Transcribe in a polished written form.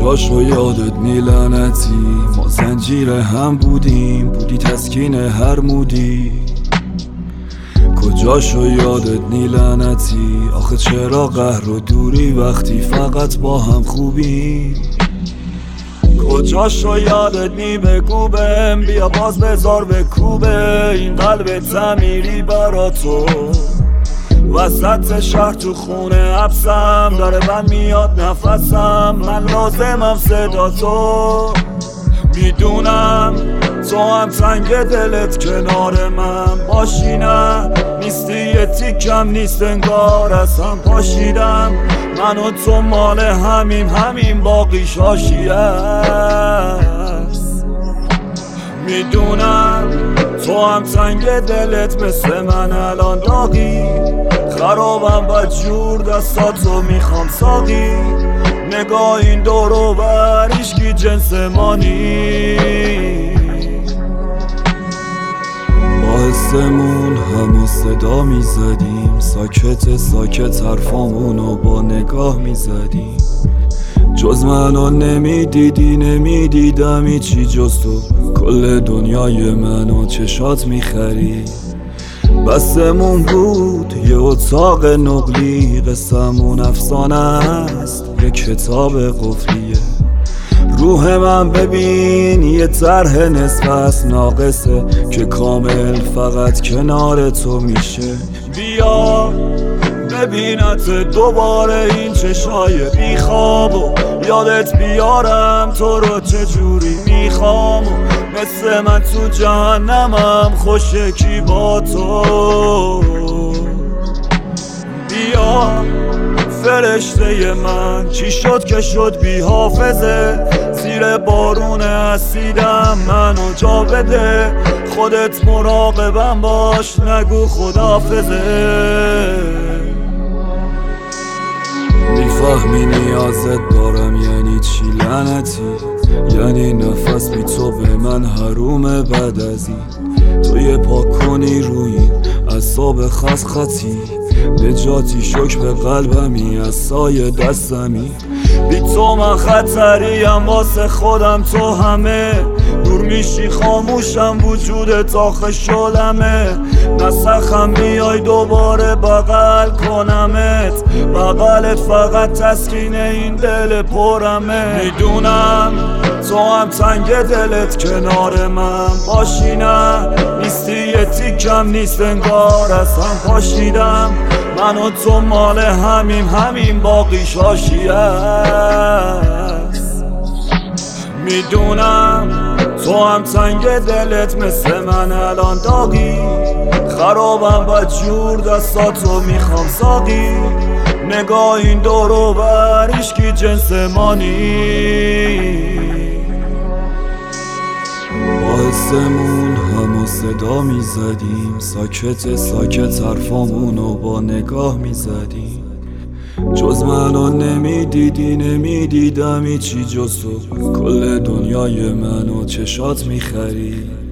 کجاشو یادت نی لعنتی، ما زنجیر هم بودیم، بودی تسکین هر مودی. کجاشو یادت نی لعنتی، آخه چرا قهر و دوری وقتی فقط با هم خوبی. کجاشو یادت نی بگو بهم، بیا باز بذار بکوبه این قلب تعمیری برا تو. وسط شهر تو خونه حبسم، داره بند میاد نفسم، من لازمم صدا تو. میدونم تو هم تنگ دلت کنار من باشی، نه نیستی یه تیکم نیست انگار از هم پاشیدم. من و تو مال همین باقیش حاشیه است. میدونم تو هم تنگ دلت مثل من الان داغی، خرابم بدجور دستاتو میخوام ساقی. نگاه این دور و بر هیچکی جنس ما نیست. با حسمون همو صدا میزدیم، ساکت حرفامونو با نگاه میزدیم. جز منو نمیدیدی نمیدیدم هیچی جز تو، کل دنیای منو چشات میخرید. بسمون بود یه اتاق نقلی، قصمون افسانه است یه کتاب قفلیه. روح من ببین یه طرح نصف است ناقصه که کامل فقط کنار تو میشه. بیا ببینت دوباره این چشای بیخواب و یادت بیارم تو رو چجوری میخوام. مثل من تو جهنمم خوشه کی با تو. بیا فرشته من چی شد که شد بی حافظه، زیر بارون اسیدم منو جا بده. خودت مراقبم باش نگو خداحافظه. میفهمی نیازت دارم یعنی چی لعنتی، یعنی نفس بی تو به من حرومه. بعد از این تو یه پاک کنی روی این اعصاب خطی، نجاتی شک به قلبمی از سایه دستمی. بی تو من خطریم واسه خودم، تو همه دور میشی خاموشم وجودت آخه شلمه. نسخم بیای دوباره بغل کنمت، بغلت فقط تسکین این دل پرمه. میدونم تو هم تنگ دلت کنار من باشی، نه نیستی یه تیکم نیست انگار از هم پاشیدم. من و تو مال همین باقیش حاشیه است. میدونم تو هم تنگ دلت مثل من الان داغی، خرابم بدجور دستاتو میخوام ساقی. نگاه این دور و بر هیچکی جنس ما نیست. با حسمون همو صدا میزدیم، ساکت حرفامونو با نگاه میزدیم. جز منو نمیدیدی نمیدیدم هیچی جز تو، کل دنیای منو چشات میخرید.